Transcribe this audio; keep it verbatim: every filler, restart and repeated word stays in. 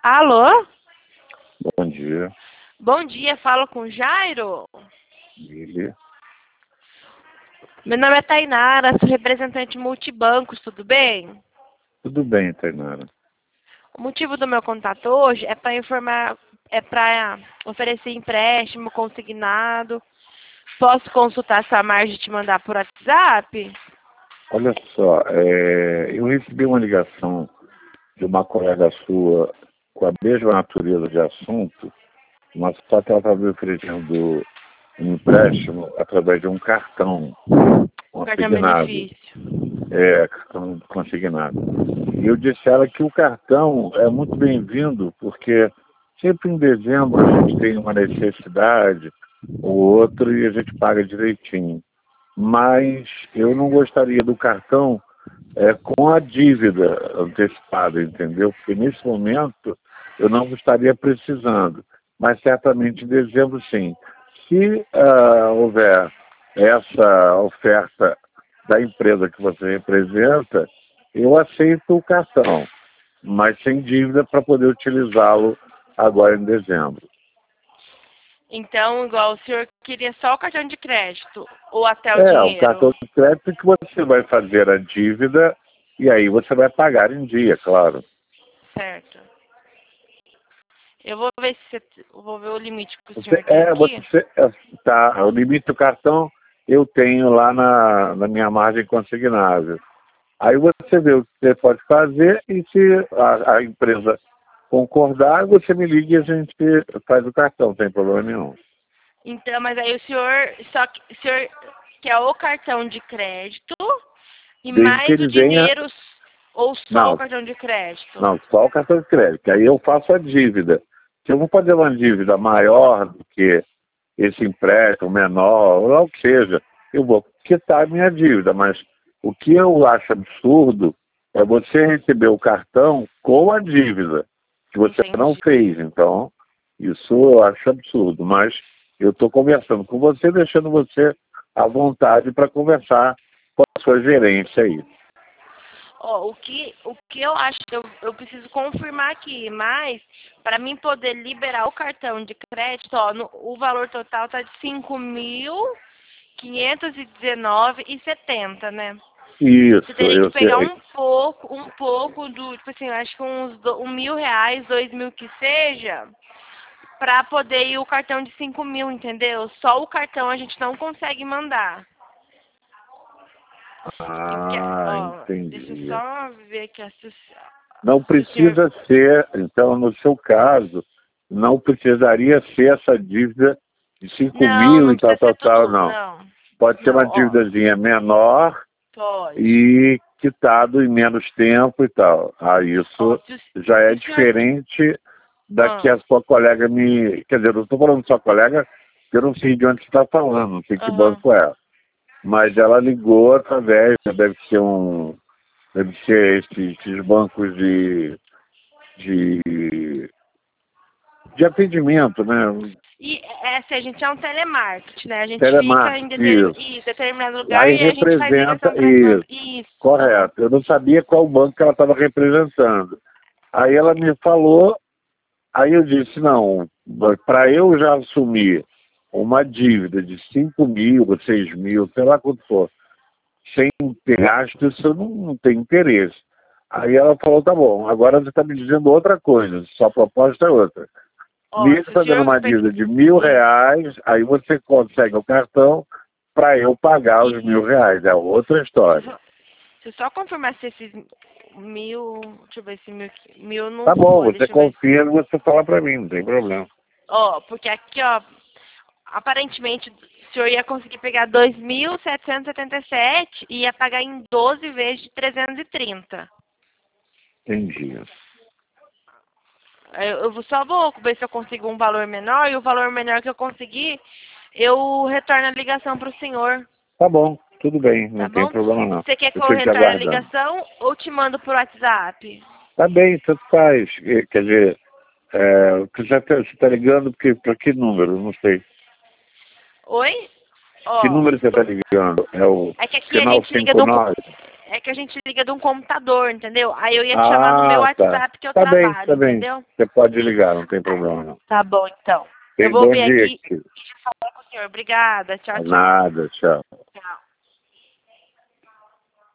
Alô? Bom dia. Bom dia, falo com Jairo. Ele. Meu nome é Tainara, sou representante multibancos, tudo bem? Tudo bem, Tainara. O motivo do meu contato hoje é para informar, é para oferecer empréstimo consignado. Posso consultar sua margem e te mandar por WhatsApp? Olha só, é, eu recebi uma ligação de uma colega sua com a mesma natureza de assunto, mas só que ela estava me oferecendo um empréstimo através de um cartão, um Cartão consignado. benefício. É, cartão consignado. E eu disse a ela que o cartão é muito bem-vindo, porque sempre em dezembro a gente tem uma necessidade ou outra e a gente paga direitinho. Mas eu não gostaria do cartão é, com a dívida antecipada, entendeu? Porque nesse momento eu não estaria precisando, mas certamente em dezembro sim. Se uh, houver essa oferta da empresa que você representa, eu aceito o cartão, mas sem dívida para poder utilizá-lo agora em dezembro. Então, igual o senhor queria só o cartão de crédito ou até o É, o dinheiro? cartão de crédito que você vai fazer a dívida e aí você vai pagar em dia, claro. Certo. Eu vou ver se eu vou ver o limite que o Você, senhor tem é, aqui. você, é, tá, o limite do cartão eu tenho lá na, na minha margem consignável. Aí você vê o que você pode fazer e se a, a empresa concordar, você me liga e a gente faz o cartão, não tem problema nenhum. Então, mas aí o senhor só que- o senhor quer o cartão de crédito e Desde que mais o ele venha. dinheiro ou só o Não, cartão de crédito? não, só o cartão de crédito. Aí eu faço a dívida. Se eu vou fazer uma dívida maior do que esse empréstimo, menor, ou lá o que seja, eu vou quitar a minha dívida. Mas o que eu acho absurdo é você receber o cartão com a dívida, que você não Entendi. fez. Então, isso eu acho absurdo. Mas eu estou conversando com você, deixando você à vontade para conversar com a sua gerência aí. Ó, o que o que eu acho que eu, eu preciso confirmar aqui, mas para mim poder liberar o cartão de crédito, ó, no- o valor total tá de cinco mil quinhentos e dezenove e setenta, né? Isso, Você teria que eu pegar sei. um pouco, um pouco do, tipo assim, eu acho que uns do, um mil reais, dois mil que seja, pra poder ir o cartão de cinco mil, entendeu? Só o cartão a gente não consegue mandar. Eu que, Ah, ó, deixa eu entendi. só ver aqui a, se, o- Não se o senhor... precisa ser, então, no seu caso, não precisaria ser essa dívida de cinco Não, mil não e tal, precisa tal, ser tal, tudo, não. não. Pode ser uma Não, ó, dívidazinha menor pode. e quitado em menos tempo e tal. Ah, Ó, isso se, o- já se é o senhor... diferente da que Ah, a sua colega me... Quer dizer, eu estou falando de sua colega, porque eu não sei de onde você está falando, não sei que aham. banco é. Mas ela ligou através, deve ser um... Deve ser esses, esses bancos de, de, de atendimento, né? E é assim, a gente é um telemarketing, né? A gente fica em Telemarketing, determin... isso. em determinado lugar Aí e a gente faz representa ligação para câmbio. isso. Isso, aham. Correto. Eu não sabia qual banco que ela estava representando. Aí ela me falou, aí eu disse, não, para eu já assumir uma dívida de cinco mil, seis mil, sei lá quanto for, sem ter gasto, isso eu não, não tem interesse. Aí ela falou, tá bom, agora você está me dizendo outra coisa, sua proposta é outra. Ó, Mesmo se o fazendo senhor... uma pe- dívida de mil Isso, reais, aí você consegue o cartão para eu pagar os mil isso. reais. É outra Deixa eu história. só, deixa eu só confirmar se esses mil... Deixa eu ver se mil, mil não Tá bom, foi. você Deixa eu ver. confia e você fala para mim, não tem problema. Ó, porque aqui, ó, aparentemente o senhor ia conseguir pegar dois mil setecentos e setenta e sete e ia pagar em doze vezes de trezentos e trinta. Entendi. Eu, eu vou- só vou ver se eu consigo um valor menor e o valor menor que eu conseguir, eu retorno a ligação para o senhor, Tá bom, tudo bem, tá não tem bom? problema não. Você quer que Eu eu fico te retorne a aguardando. ligação ou te mando por WhatsApp? Tá bem, tanto faz. Eh, Quer dizer, é, você está ligando para que número? Não sei. Oi? Que Ó, número você está ligando? É o é que aqui a final gente liga cinco do... nove? é que a gente liga de um computador, entendeu? Aí eu ia te chamar no meu Ah, tá. WhatsApp que eu Tá bem, trabalho, tá bem. entendeu? Você pode ligar, não tem problema não. Tá bom, então. Tem Eu vou bom ver dia, aqui querido. e já falar com o senhor. Obrigada. Tchau, tchau. Nada, tchau.